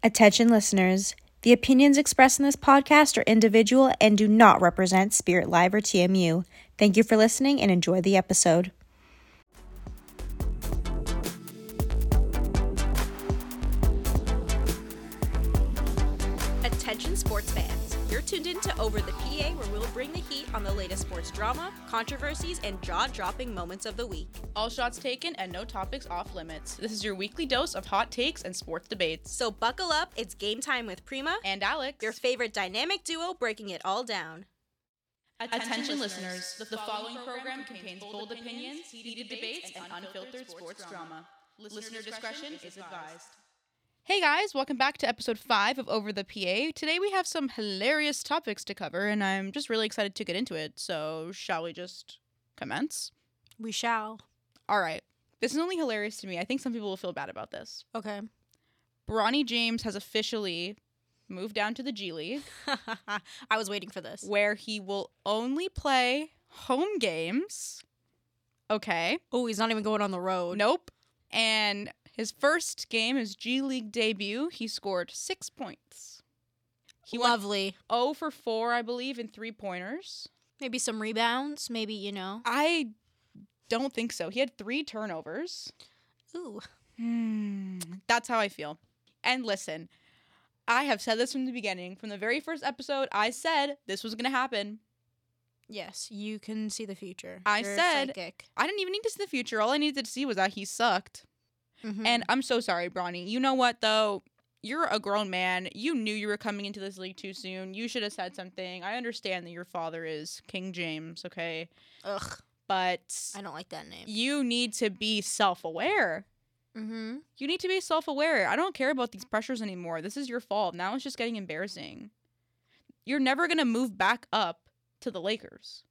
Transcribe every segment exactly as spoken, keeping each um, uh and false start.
Attention listeners, the opinions expressed in this podcast are individual and do not represent Spirit Live or T M U. Thank you for listening and enjoy the episode. Attention sports fans, you're tuned in to Over the P A, where we'll bring the heat on the latest sports drama, controversies, and jaw-dropping moments of the week. All shots taken and no topics off limits. This is your weekly dose of hot takes and sports debates. So buckle up, it's game time with Prima And Alex, your favorite dynamic duo breaking it all down. Attention, Attention listeners, the, the following program contains bold opinions, heated debates, and unfiltered sports drama. Listener discretion is advised. Hey guys, welcome back to episode five of Over the P A. Today we have some hilarious topics to cover, and I'm just really excited to get into it. So, shall we just commence? We shall. All right. This is only hilarious to me. I think some people will feel bad about this. Okay. Bronny James has officially moved down to the G League. I was waiting for this. Where he will only play home games. Okay. Oh, he's not even going on the road. Nope. And his first game, his G League debut, he scored six points. He Lovely. went zero for four, I believe, in three-pointers. Maybe some rebounds, maybe, you know. I don't think so. He had three turnovers. Ooh. Hmm. That's how I feel. And listen, I have said this from the beginning. From the very first episode, I said this was going to happen. Yes, you can see the future. I You're said psychic. I didn't even need to see the future. All I needed to see was that he sucked. Mm-hmm. And I'm so sorry, Bronny. You know what, though? You're a grown man. You knew you were coming into this league too soon. You should have said something. I understand that your father is King James, okay? Ugh. But I don't like that name. you need to be self-aware. Mm-hmm. You need to be self-aware. I don't care about these pressures anymore. This is your fault. Now it's just getting embarrassing. You're never going to move back up to the Lakers.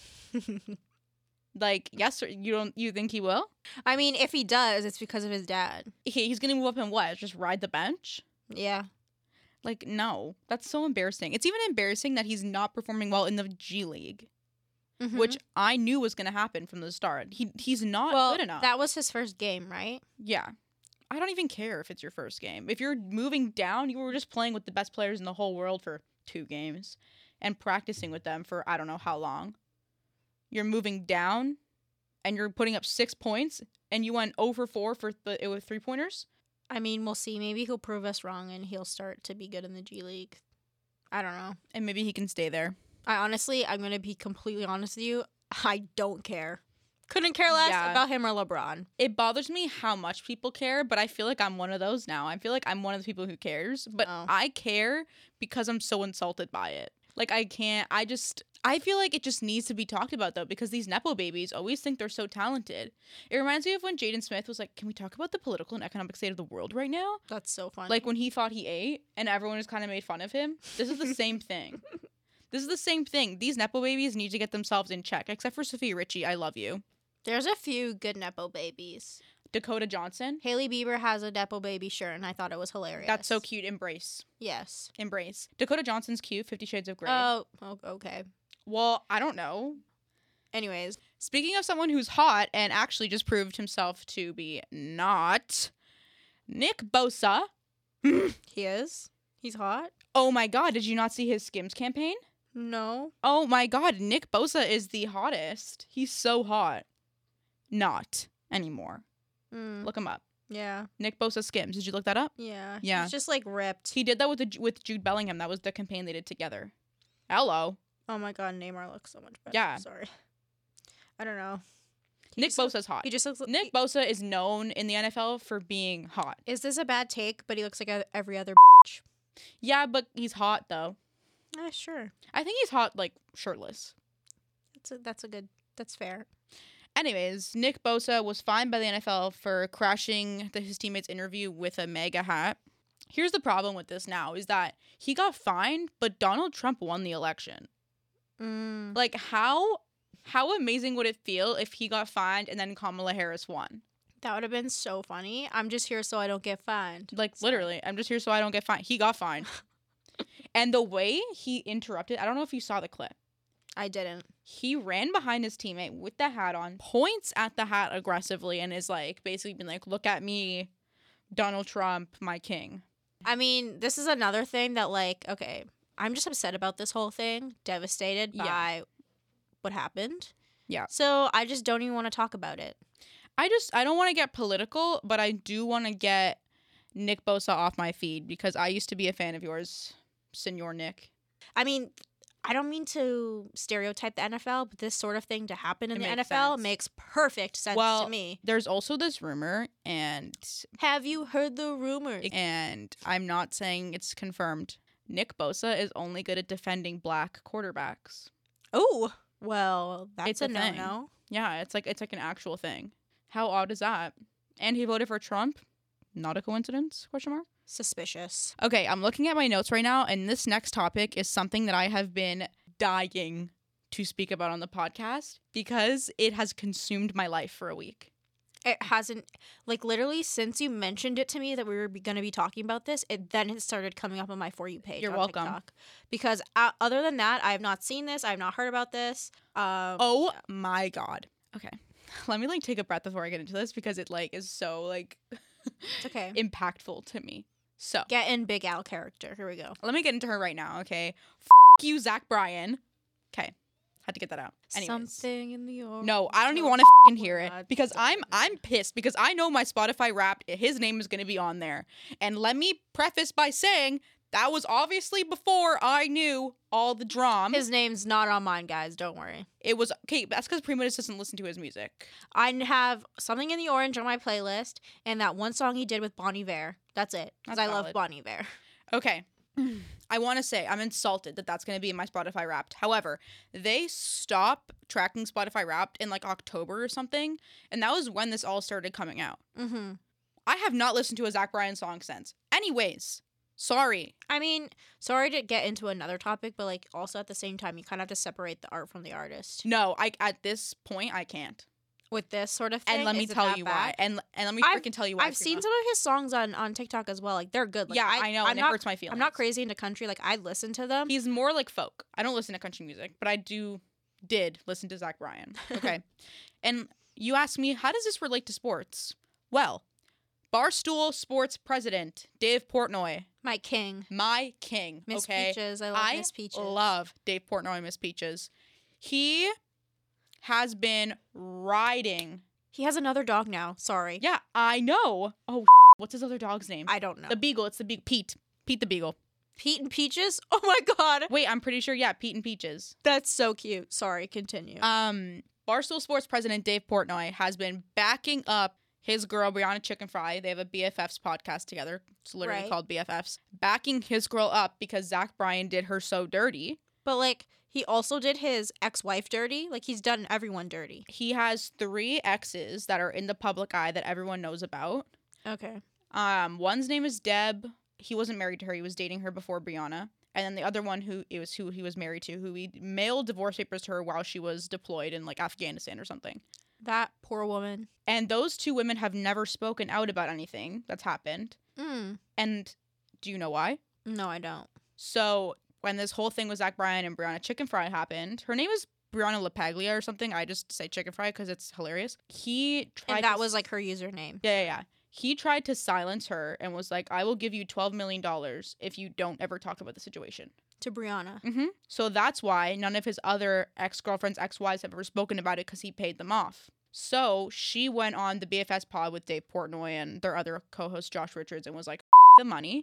Like, yes, or you don't, you think he will? I mean, if he does, it's because of his dad. He, he's going to move up and what? Just ride the bench? Yeah. Like, no. That's so embarrassing. It's even embarrassing that he's not performing well in the G League, Mm-hmm. which I knew was going to happen from the start. He He's not well, good enough. that was his first game, right? Yeah. I don't even care if it's your first game. If you're moving down, you were just playing with the best players in the whole world for two games and practicing with them for I don't know how long. You're moving down and you're putting up six points and you went zero for four for th- with three-pointers? I mean, we'll see. Maybe he'll prove us wrong and he'll start to be good in the G League. I don't know. And maybe he can stay there. I honestly, I'm going to be completely honest with you. I don't care. Couldn't care less Yeah. about him or LeBron. It bothers me how much people care, but I feel like I'm one of those now. I feel like I'm one of the people who cares, but Oh. I care because I'm so insulted by it. Like, I can't, I just, I feel like it just needs to be talked about, though, because these Nepo babies always think they're so talented. It reminds me of when Jaden Smith was like, can we talk about the political and economic state of the world right now? That's so funny. Like, when he thought he ate and everyone just kind of made fun of him. This is the same thing. This is the same thing. These Nepo babies need to get themselves in check, except for Sophia Richie. I love you. There's a few good Nepo babies. Dakota Johnson. Hailey Bieber has a Nepo baby shirt, and I thought it was hilarious. That's so cute. Embrace. Yes. Embrace. Dakota Johnson's cute. Fifty Shades of Grey. Oh, oh, okay. Well, I don't know. Anyways. Speaking of someone who's hot and actually just proved himself to be not, Nick Bosa. He is? He's hot? Oh my God, did you not see his Skims campaign? No. Oh my God, Nick Bosa is the hottest. He's so hot. Not anymore. Mm, Look him up. yeah. Nick Bosa Skims. Did you look that up? Yeah. Yeah. He's just like ripped. He did that with the, with Jude Bellingham. That was the campaign they did together. Hello. Oh my God, Neymar looks so much better. Yeah. Sorry. I don't know. He Nick just looks- Bosa's hot. He just looks like. Nick Bosa is known in the N F L for being hot. Is this a bad take? But he looks like a, every other. Yeah, but he's hot though. Eh, sure. I think he's hot like shirtless. That's a, that's a good. That's fair. Anyways, Nick Bosa was fined by the N F L for crashing the, his teammate's interview with a MAGA hat. Here's the problem with this now is that he got fined, but Donald Trump won the election. Mm. Like, how how amazing would it feel if he got fined and then Kamala Harris won? That would have been so funny. I'm just here so I don't get fined. Like, Sorry. literally, I'm just here so I don't get fined. He got fined. And the way he interrupted, I don't know if you saw the clip. I didn't. He ran behind his teammate with the hat on, points at the hat aggressively, and is like, basically being like, look at me, Donald Trump, my king. I mean, this is another thing that, like, okay, I'm just upset about this whole thing, devastated Yeah. by what happened. Yeah. So I just don't even want to talk about it. I just, I don't want to get political, but I do want to get Nick Bosa off my feed because I used to be a fan of yours, Senor Nick. I mean, I don't mean to stereotype the N F L, but this sort of thing to happen in It the makes N F L sense. makes perfect sense Well, to me. There's also this rumor, and Have you heard the rumor? and I'm not saying it's confirmed. Nick Bosa is only good at defending black quarterbacks. Oh, well, that's It's a a thing. no-no. Yeah, it's like it's like an actual thing. How odd is that? And he voted for Trump. Not a coincidence? Question mark. Suspicious. Okay, I'm looking at my notes right now, and this next topic is something that I have been dying to speak about on the podcast because it has consumed my life for a week. It hasn't, like, literally since you mentioned it to me that we were going to be talking about this, it then it started coming up on my For You page. You're on welcome. TikTok. Because uh, other than that, I have not seen this. I have not heard about this. Um, Oh my god. Okay. Let me like take a breath before I get into this because it like is so like it's okay. impactful to me. So Get in Big Al character. Here we go. let me get into her right now, okay? F you, Zach Bryan. Okay. Had to get that out. Anyways. Something in the orange. No, I don't even want to f***ing hear it because I'm I'm pissed because I know my Spotify Wrapped, his name is going to be on there. And let me preface by saying that was obviously before I knew all the drama. His name's not on mine, guys. Don't worry. It was, okay, that's because Primotus doesn't listen to his music. I have Something in the Orange on my playlist and that one song he did with Bon Iver. That's it. Because That's I love valid. Bon Iver. Okay. I want to say I'm insulted that that's going to be in my Spotify Wrapped. However, they stop tracking Spotify Wrapped in like October or something. And that was when this all started coming out. Mm-hmm. I have not listened to a Zach Bryan song since. Anyways, sorry. I mean, sorry to get into another topic, but like also at the same time, you kind of have to separate the art from the artist. No, I at this point I can't. With this sort of thing, And let me is it tell that you bad? why. And and let me I've- freaking tell you why. I've seen Prima. some of his songs on, on TikTok as well. Like they're good. Like, Yeah, I, know, I'm and not, it hurts my feelings. I'm not crazy into country. Like I listen to them. He's more like folk. I don't listen to country music, but I do did listen to Zach Bryan. Okay. And you ask me, how does this relate to sports? Well, Barstool Sports president Dave Portnoy, My king, my king. Miss okay? Peaches. I love I Miss Peaches. love Dave Portnoy, Miss Peaches. He has been riding. He has another dog now. Sorry. Yeah, I know. Oh, what's his other dog's name? I don't know. The Beagle. It's the Beagle. Pete. Pete the Beagle. Pete and Peaches. Oh my god, Wait, I'm pretty sure. Yeah, Pete and Peaches. that's so cute. Sorry. Continue. Um, Barstool Sports president Dave Portnoy has been backing up his girl Brianna Chicken Fry. They have a B F Fs podcast together. It's literally Right. called B F Fs. Backing his girl up because Zach Bryan did her so dirty. But like he also did his ex-wife dirty. Like he's done everyone dirty. He has three exes that are in the public eye that everyone knows about. Okay. Um, one's name is Deb. He wasn't married to her. He was dating her before Brianna. And then the other one who it was who he was married to, who he mailed divorce papers to her while she was deployed in like Afghanistan or something. That poor woman. And those two women have never spoken out about anything that's happened. Mm. And do you know why? No, I don't. So when this whole thing with Zach Bryan and Brianna Chicken Fry happened, her name is Brianna LaPaglia or something. I just say Chicken Fry because it's hilarious. He tried And that to was like her username. Yeah, yeah, yeah. He tried to silence her and was like, I will give you twelve million dollars if you don't ever talk about the situation. To Brianna. Mm-hmm. So that's why none of his other ex-girlfriends, ex-wives have ever spoken about it because he paid them off. So she went on the B F S pod with Dave Portnoy and their other co-host Josh Richards and was like, F the money.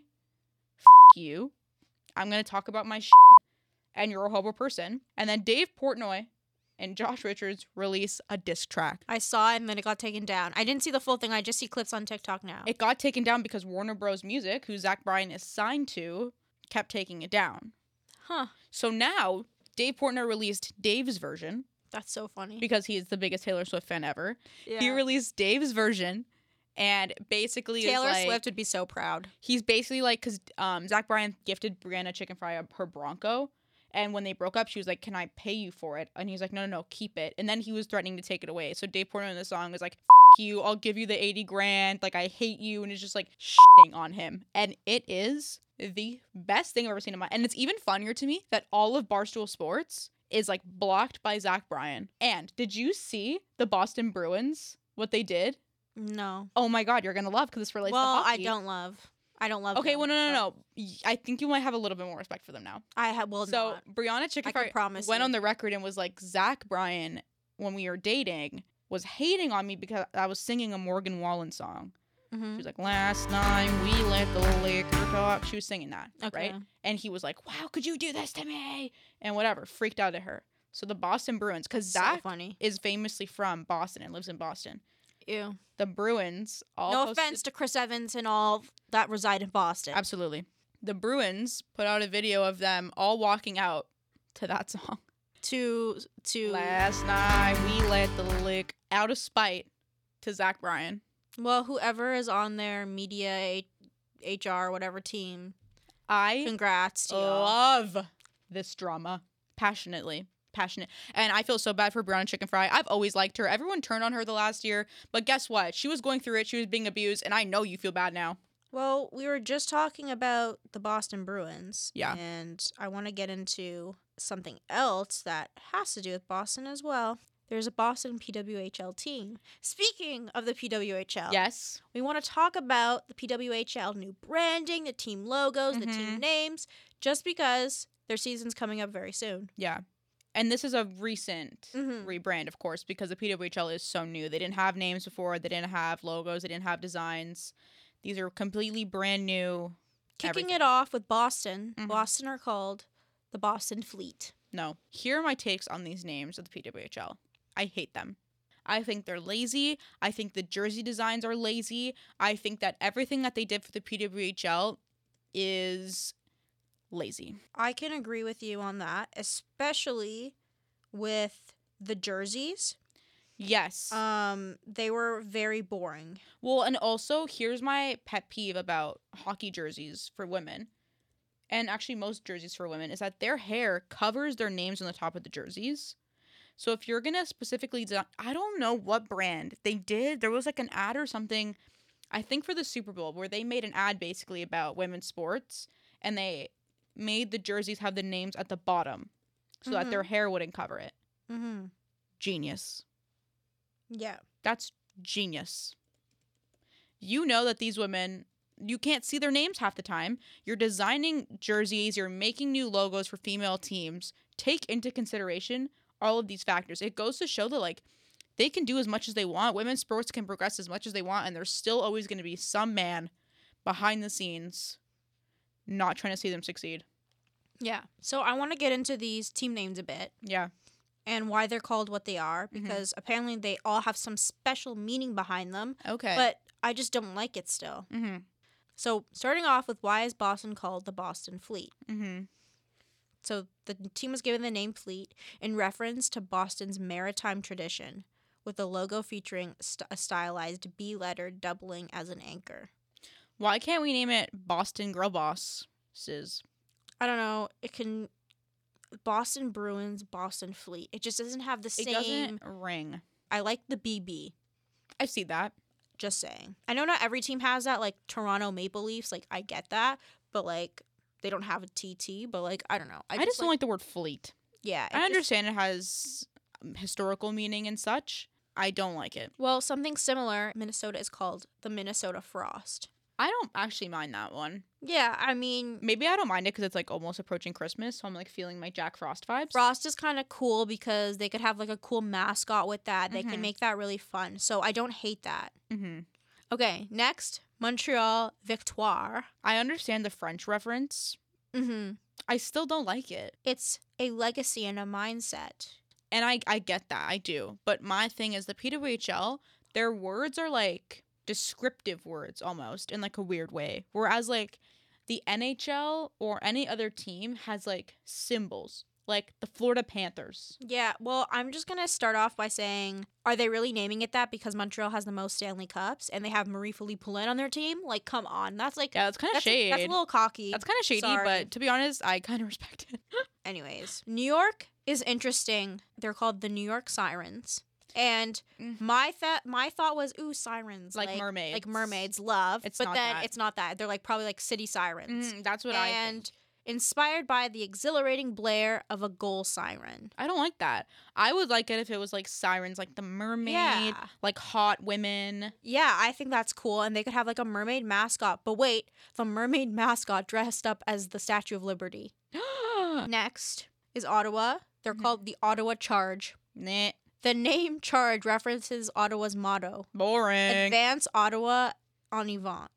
F you. I'm going to talk about my shit and you're a horrible person. And then Dave Portnoy and Josh Richards release a diss track. I saw it and then it got taken down. I didn't see the full thing. I just see clips on TikTok now. It got taken down because Warner Bros. Music, who Zach Bryan is signed to, kept taking it down. Huh. So now Dave Portnoy released Dave's version That's so funny. because he's the biggest Taylor Swift fan ever. Yeah. He released Dave's version and basically Taylor is like, Swift would be so proud. he's basically like, because um, Zach Bryan gifted Brianna Chicken Fry a- her Bronco. And when they broke up, she was like, can I pay you for it? And he was like, no, no, no, keep it. And then he was threatening to take it away. So Dave Portnoy in the song was like, F you, I'll give you the eighty grand. Like, I hate you. And it's just like shitting on him. And it is the best thing I've ever seen in my... And it's even funnier to me that all of Barstool Sports is like blocked by Zach Bryan. And did you see the Boston Bruins, what they did? No. Oh my God, you're going to love because this relates Well, to I hockey. don't love. I don't love Okay, them. well, no, no, but no. Y- I think you might have a little bit more respect for them now. I have, well, So not. Brianna Chicken I can Fry promise went you. on the record and was like, Zach Bryan, when we were dating, was hating on me because I was singing a Morgan Wallen song. Mm-hmm. She was like, last night we let the liquor talk. She was singing that, Okay. right? And he was like, wow, could you do this to me? And whatever, freaked out at her. So the Boston Bruins, because So Zach funny. is famously from Boston and lives in Boston. Ew. The Bruins all No posted- offense to Chris Evans and all that reside in Boston. Absolutely. The Bruins put out a video of them all walking out to that song. To to Last night we let the lick out of spite to Zach Bryan. well, whoever is on their media, H R, whatever team, I congrats to y'all. love this drama passionately. Passionate. And I feel so bad for Brown Chicken Fry. I've always liked her. Everyone turned on her the last year. But guess what? She was going through it. She was being abused. And I know you feel bad now. Well, we were just talking about the Boston Bruins. Yeah. And I want to get into something else that has to do with Boston as well. There's a Boston P W H L team. Speaking of the P W H L, Yes. we want to talk about the P W H L new branding, the team logos, the team Mhm. names, just because their season's coming up very soon. Yeah. And this is a recent Mhm. rebrand, of course, because the P W H L is so new. They didn't have names before. They didn't have logos. They didn't have designs. These are completely brand new. Kicking everything. it off with Boston. Mhm. Boston are called the Boston Fleet. No. Here are my takes on these names of the P W H L. I hate them. I think they're lazy. I think the jersey designs are lazy. I think that everything that they did for the P W H L is lazy. I can agree with you on that, especially with the jerseys. Yes. Um, they were very boring. Well, and also, here's my pet peeve about hockey jerseys for women, and actually most jerseys for women, is that their hair covers their names on the top of the jerseys. So if you're going to specifically design, I don't know what brand they did. There was like an ad or something, I think for the Super Bowl, where they made an ad basically about women's sports, and they made the jerseys have the names at the bottom so that Mhm. their hair wouldn't cover it. Mm-hmm. Genius. Yeah. That's genius. You know that these women, you can't see their names half the time. You're designing jerseys, you're making new logos for female teams. Take into consideration all of these factors. It goes to show that, like, they can do as much as they want. Women's sports can progress as much as they want, and there's still always going to be some man behind the scenes not trying to see them succeed. Yeah. So I want to get into these team names a bit Yeah. and why they're called what they are, because apparently they all have some special meaning behind them, Okay. but I just don't like it still. mm-hmm. So starting off with, why is Boston called the Boston Fleet? Mm-hmm. So the team was given the name Fleet in reference to Boston's maritime tradition, with the logo featuring st- a stylized B letter doubling as an anchor. Why can't we name it Boston Girl Bosses? I don't know. It can Boston Bruins, Boston Fleet. It just doesn't have the It same. doesn't ring. I like the B B. I see that. Just saying. I know not every team has that. Like Toronto Maple Leafs. Like I get that, but like they don't have a T T. But like I don't know. I, just don't like the word fleet. Yeah. it I just- understand it has um, historical meaning and such. I don't like it. Well, something similar. Minnesota is called the Minnesota Frost. I don't actually mind that one. Yeah, I mean, Maybe I don't mind it because it's like almost approaching Christmas, so I'm like feeling my Jack Frost vibes. Frost is kind of cool because they could have like a cool mascot with that. They Mhm. can make that really fun. So I don't hate that. Mm-hmm. Okay, next, Montreal Victoire. I understand the French reference. Mm-hmm. I still don't like it. It's a legacy and a mindset. And I, I get that. I do. But my thing is the P W H L, their words are like descriptive words almost in like a weird way. Whereas like the N H L or any other team has like symbols. Like the Florida Panthers. Yeah, well, I'm just going to start off by saying, are they really naming it that because Montreal has the most Stanley Cups and they have Marie-Philippe Poulin on their team? Like, come on. That's like, Yeah, that's kind of that's, a, shade. that's a little cocky. That's kind of shady, Sorry. but to be honest, I kind of respect it. Anyways, New York is interesting. They're called the New York Sirens. And Mm. my th- my thought was, ooh, sirens. Like mermaids. Like mermaids, love. It's but not then that. it's not that. They're like probably like city sirens. Mm, that's what I and think. inspired by the exhilarating blare of a goal siren. I don't like that. I would like it if it was like sirens, like the mermaid, Yeah. like hot women. Yeah, I think that's cool. And they could have like a mermaid mascot. But wait, the mermaid mascot dressed up as the Statue of Liberty. Next is Ottawa. They're Mhm. called the Ottawa Charge. Nah. The name Charge references Ottawa's motto. Boring. Advance Ottawa en avant.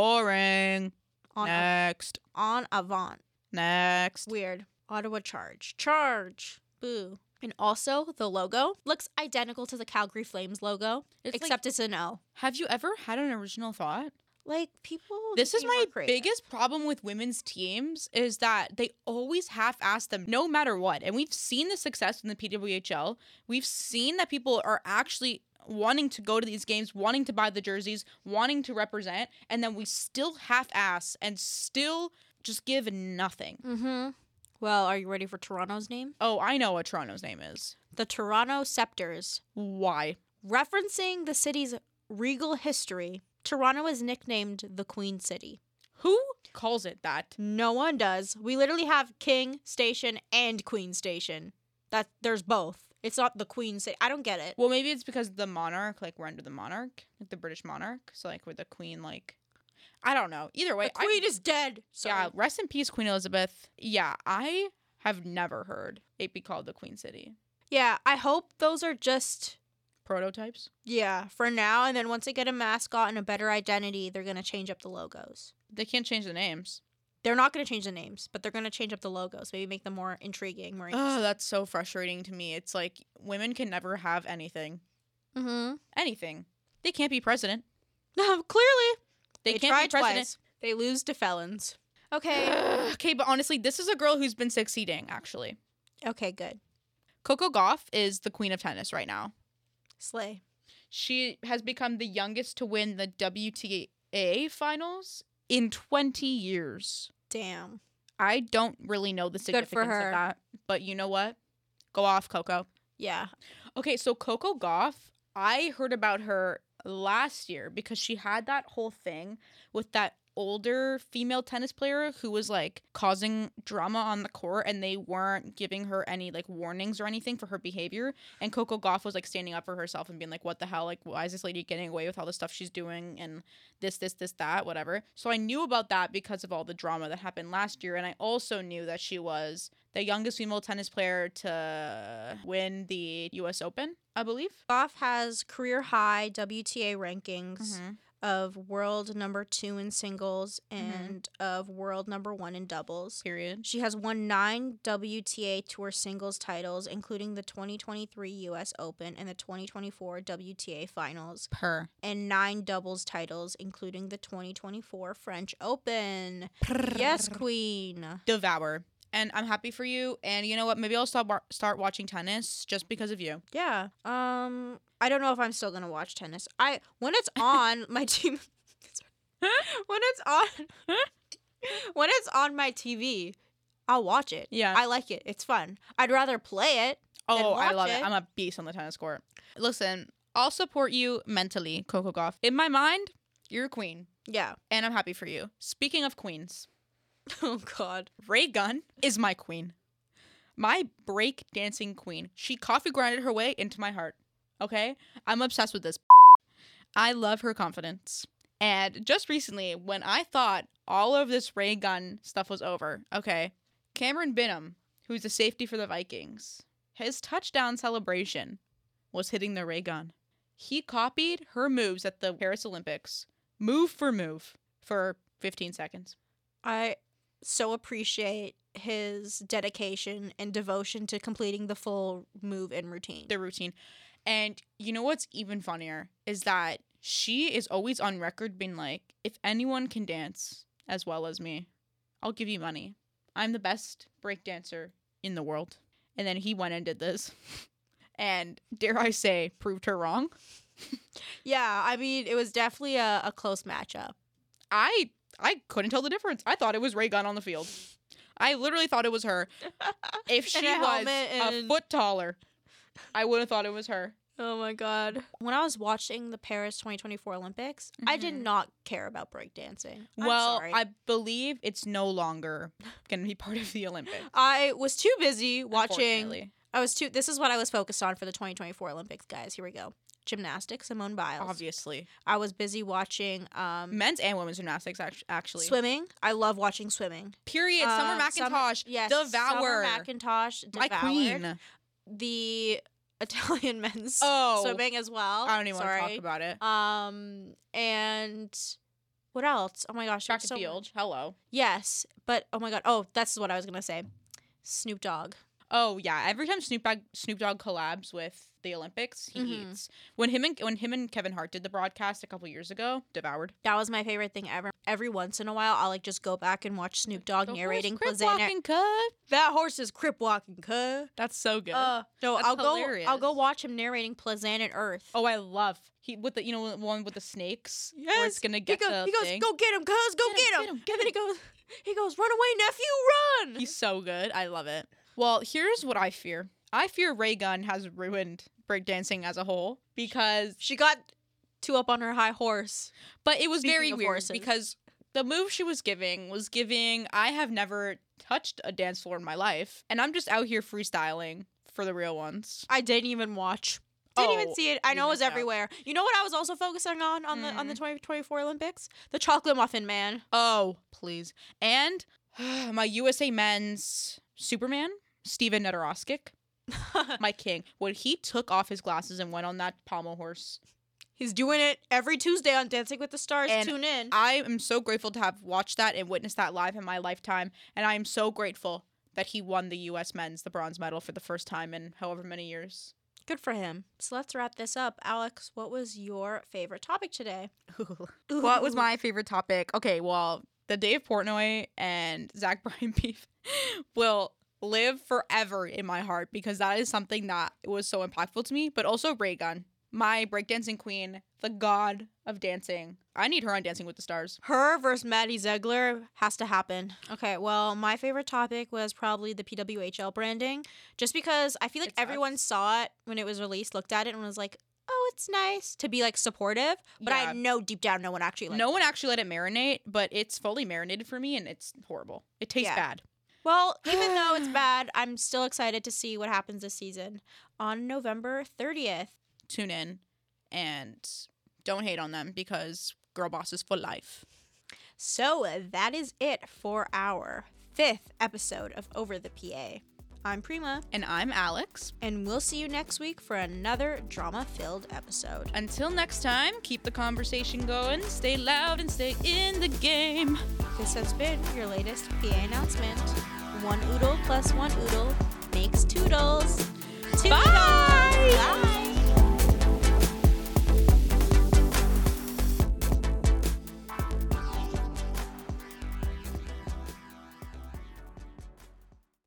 Boring. On, Next. on avant. Next. Weird. Ottawa Charge. Charge. Boo. And also, the logo looks identical to the Calgary Flames logo, It's except it's an O. Have you ever had an original thought? Like, people... This need is to be my more creative. biggest problem with women's teams is that they always half-ass them no matter what. And we've seen the success in the P W H L. We've seen that people are actually wanting to go to these games, wanting to buy the jerseys, wanting to represent, and then we still half-ass and still just give nothing. Mm-hmm. Well, are you ready for Toronto's name? Oh, I know what Toronto's name is. The Toronto Scepters. Why? Referencing the city's regal history, Toronto is nicknamed the Queen City. Who calls it that? No one does. We literally have King Station and Queen Station. That there's both. It's not the Queen City. I don't get it. Well, maybe it's because the monarch, like, we're under the monarch, like the British monarch. So, like, we're the queen, like, I don't know. Either way, The Queen I, is dead. Sorry. yeah, rest in peace, Queen Elizabeth. Yeah, I have never heard it be called the Queen City. Yeah, I hope those are just, Prototypes? yeah, for now. And then once they get a mascot and a better identity, they're going to change up the logos. They can't change the names. They're not going to change the names, but they're going to change up the logos. Maybe make them more intriguing, more Oh, interesting. that's so frustrating to me. It's like women can never have anything. Mm-hmm. Anything. They can't be president. No, clearly. They, They can't tried be president. twice. They lose to felons. Okay. Okay, but honestly, this is a girl who's been succeeding, actually. Okay, good. Coco Gauff is the queen of tennis right now. Slay. She has become the youngest to win the W T A finals in twenty years. Damn. I don't really know the Good significance for her. of that, but you know what? Go off, Coco. Yeah. Okay, so Coco Gauff, I heard about her last year because she had that whole thing with that older female tennis player who was like causing drama on the court and they weren't giving her any like warnings or anything for her behavior, and Coco Gauff was like standing up for herself and being like, what the hell, like why is this lady getting away with all the stuff she's doing and this this this that whatever. So I knew about that because of all the drama that happened last year, and I also knew that she was the youngest female tennis player to win the U S Open, I believe. Goff has career high W T A rankings Mm-hmm. of world number two in singles Mhm. and of world number one in doubles. Period. She has won nine W T A Tour singles titles, including the twenty twenty-three U S Open and the twenty twenty-four W T A Finals, Per. and nine doubles titles, including the twenty twenty-four French Open. Yes, Queen. Devour. And I'm happy for you. And you know what? Maybe I'll stop wa- start watching tennis just because of you. Yeah. Um. I don't know if I'm still gonna watch tennis. I when it's on my team. when it's on. when it's on my T V, I'll watch it. Yeah. I like it. It's fun. I'd rather play it. Oh, I watch love it. it. I'm a beast on the tennis court. Listen, I'll support you mentally, Coco Gauff. In my mind, you're a queen. Yeah. And I'm happy for you. Speaking of queens, Oh God. Ray Gunn is my queen. My break dancing queen. She coffee grinded her way into my heart. Okay? I'm obsessed with this. I love her confidence. And just recently, when I thought all of this Ray Gunn stuff was over, okay, Cameron Binham, who's a safety for the Vikings, his touchdown celebration was hitting the Ray Gunn. He copied her moves at the Paris Olympics, move for move, for fifteen seconds. I so appreciate his dedication and devotion to completing the full move and routine. The routine. And you know what's even funnier is that she is always on record being like, if anyone can dance as well as me, I'll give you money. I'm the best breakdancer in the world. And then he went and did this. And dare I say, proved her wrong. Yeah, I mean, it was definitely a, a close matchup. I I couldn't tell the difference. I thought it was Ray Gunn on the field. I literally thought it was her. If she In a was helmet a and- foot taller, I would have thought it was her. Oh my god. When I was watching the Paris twenty twenty-four Olympics, mm-hmm. I did not care about breakdancing. Well, I'm sorry. I believe it's no longer going to be part of the Olympics. I was too busy watching. I was too. This is what I was focused on for the twenty twenty-four Olympics, guys. Here we go. Gymnastics, Simone Biles. Obviously. I was busy watching um, men's and women's gymnastics, actually. Swimming. I love watching swimming. Period. Uh, Summer McIntosh. Summer, yes. Devour. Summer McIntosh. Devoured. My queen. The Italian men's oh, swimming as well. I don't even Sorry. want to talk about it. Um, and what else? Oh my gosh. Track and so field. Much. Hello. Yes, but oh my god. Oh, that's what I was going to say. Snoop Dogg. Oh yeah, every time Snoop Dogg Snoop Dogg collabs with the Olympics, he mm-hmm. eats. When him and when him and Kevin Hart did the broadcast a couple years ago, devoured. That was my favorite thing ever. Every once in a while, I'll like just go back and watch Snoop Dogg the narrating horse crip walking, cuz. That horse is crip walking, cuz. That's so good. Uh, no, That's I'll hilarious. go. I'll go watch him narrating Planet Earth. Oh, I love he with the you know one with the snakes. Yes, where it's gonna get he, go, the he goes, thing. go get him, cuz, go get, get him, him. Get him, get and then him. he goes, he goes, run away, nephew, run. He's so good. I love it. Well, here's what I fear. I fear Ray Gunn has ruined breakdancing as a whole because she got too up on her high horse. But it was Speaking very weird horses. because the move she was giving was giving, I have never touched a dance floor in my life, and I'm just out here freestyling for the real ones. I didn't even watch. Didn't oh, even see it. I know it was everywhere. Out. You know what I was also focusing on on mm. the on the twenty twenty-four Olympics? The chocolate muffin man. Oh, please. And my U S A Men's Superman, Steven Nedoroscik. My king. When he took off his glasses and went on that pommel horse. He's doing it every Tuesday on Dancing with the Stars. And Tune in. I am so grateful to have watched that and witnessed that live in my lifetime. And I am so grateful that he won the U S men's, the bronze medal for the first time in however many years. Good for him. So let's wrap this up. Alex, what was your favorite topic today? Ooh. What was my favorite topic? Okay, well, the Dave Portnoy and Zach Bryan beef will live forever in my heart because that is something that was so impactful to me, but also Ray Gunn, my breakdancing queen, the god of dancing. I need her on Dancing with the Stars. Her versus Maddie Ziegler has to happen. Okay, well, my favorite topic was probably the P W H L branding, just because I feel like It everyone sucks. saw it when it was released, looked at it, and was like, oh, it's nice to be, like, supportive, but Yeah. I know deep down no one actually liked No it. one actually let it marinate, but it's fully marinated for me, and it's horrible. It tastes Yeah. bad. Well, even though it's bad, I'm still excited to see what happens this season on November thirtieth. Tune in and don't hate on them because girl boss is for life. So that is it for our fifth episode of Over the P A. I'm Prima. And I'm Alex. And we'll see you next week for another drama-filled episode. Until next time, keep the conversation going, stay loud, and stay in the game. This has been your latest P A announcement. One oodle plus one oodle makes toodles. Toodles! Bye! Bye!